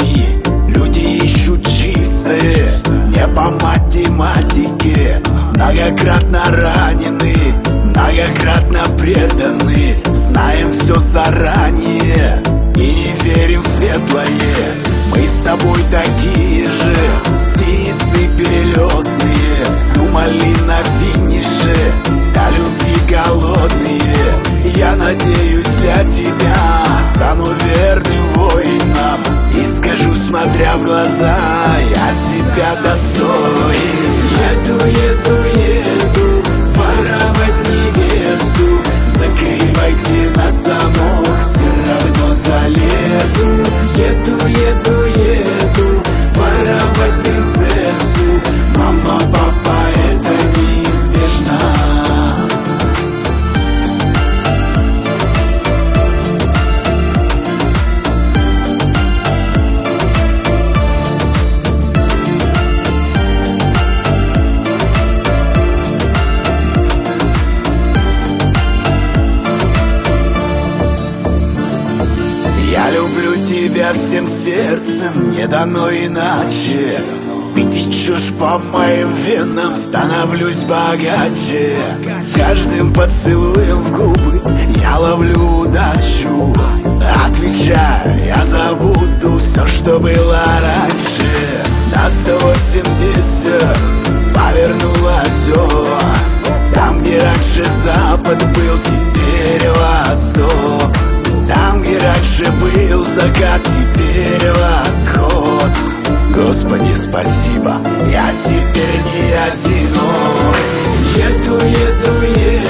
пойми, люди ищут чистое, не по математике. Многократно ранены, многократно преданы, знаем все заранее и не верим в светлое. Мы с тобой такие же птицы перелетные, думали на финише, до любви голодные. Я надеюсь, для тебя стану верным воином и скажу, смотря в глаза, я тебя достоин. Еду, еду, еду воровать невесту, закрывайте на замок, все равно залезу. Еду, еду, еду воровать принцессу, мама, папа, это неизбежно. Я люблю тебя всем сердцем, не дано иначе. Ты течешь по моим венам, становлюсь богаче. С каждым поцелуем в губы я ловлю удачу. Отвечаю, я забуду все, что было раньше. На 180 повернула все. Там, где раньше запад был, теперь восток. Там, где раньше был закат, теперь восход. Господи, спасибо, я теперь не одинок. Еду, еду, еду